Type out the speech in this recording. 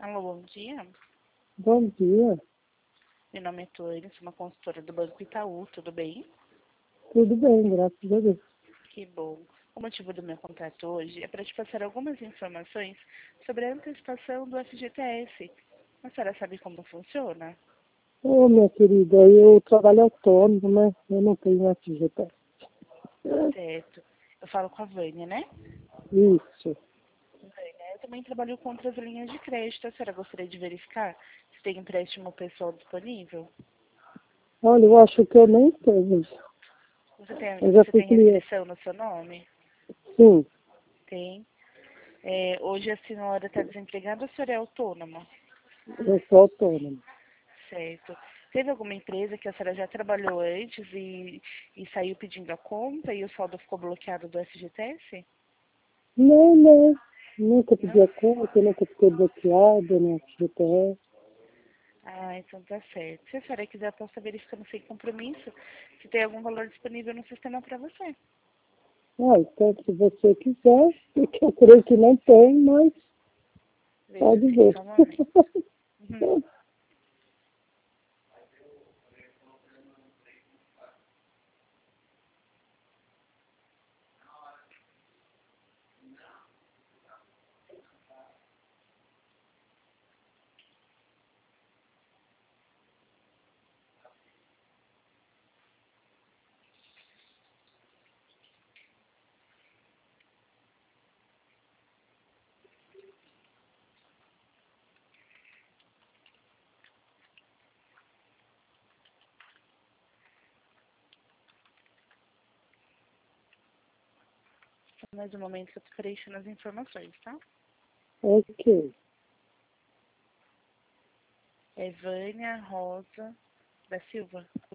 Alô, bom dia. Bom dia, Meu nome é Tônia, sou uma consultora do Banco Itaú, tudo bem? tudo bem, graças a Deus. Que bom. O motivo do meu contato hoje é para te passar algumas informações sobre a antecipação do FGTS. A senhora sabe como funciona? Ô, minha querida, eu trabalho autônomo, né? Eu não tenho FGTS. Certo. Eu falo com a Vânia, né? Isso. Vânia, eu também trabalho com outras linhas de crédito. A senhora gostaria de verificar se tem empréstimo pessoal disponível? Olha, eu acho que eu nem tenho. Você tem, Eu já você fui tem cliente. restrição no seu nome? Sim, Tem. Hoje a senhora está desempregada ou a senhora é autônoma? eu sou autônomo. Certo. Teve alguma empresa que a senhora já trabalhou antes e saiu pedindo a conta e o saldo ficou bloqueado do FGTS? Não, não. Nunca pedi Não? a conta, nunca fiquei bloqueada no FGTS. Ah, então tá certo. Se a senhora quiser, eu posso verificando sem compromisso se tem algum valor disponível no sistema para você. Ah, então, se você quiser, porque eu creio que não tem, mas Veja pode assim, ver. só um momento. Uhum. Só mais um momento que eu tô preenchendo as informações, tá? Ok, É Vânia Rosa da Silva.